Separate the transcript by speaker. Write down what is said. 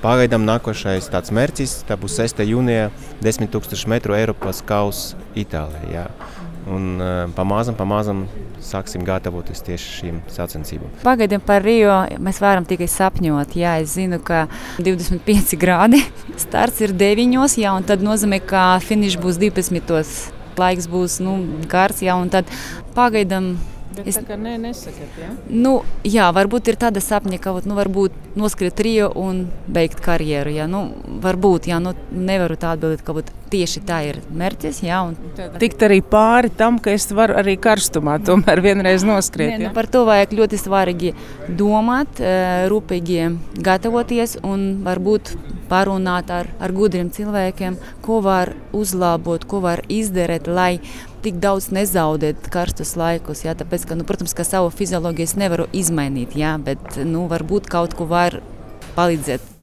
Speaker 1: Pagaidām nākošais tāds mērķis, tā būs 6. jūnijā 10 000 metru Eiropas kausa Itālijā. Jā. Un pamazam sāksim gatavoties tieši šīm sacensībām.
Speaker 2: Pagaidām par Rio mēs varam tikai sapņot. Jā, es zinu, ka 25 grādi, starts ir 9, jā, un tad nozīmē, ka finišs būs 12. Laiks būs gars, jā, un tad pagaidām.
Speaker 3: Bet tā kā nesakat, jā?
Speaker 2: Jā, varbūt ir tāda sapņa, ka varbūt noskriet Rio un beigt karjeru, jā. Varbūt, jā, nevaru tā atbildēt, ka tieši tā ir mērķis, jā.
Speaker 3: Tikt arī pāri tam, ka es varu arī karstumā tomēr vienreiz noskriet, jā?
Speaker 2: Par to vajag ļoti svarīgi domāt, rūpīgi gatavoties un varbūt parunāt ar gudriem cilvēkiem, ko var uzlabot, ko var izdarīt, lai tik daudz nezaudēt karstus laikus, jā, tāpēc, ka, protams, ka savu fizioloģiju es nevaru izmainīt, jā, bet, varbūt kaut ko var palīdzēt.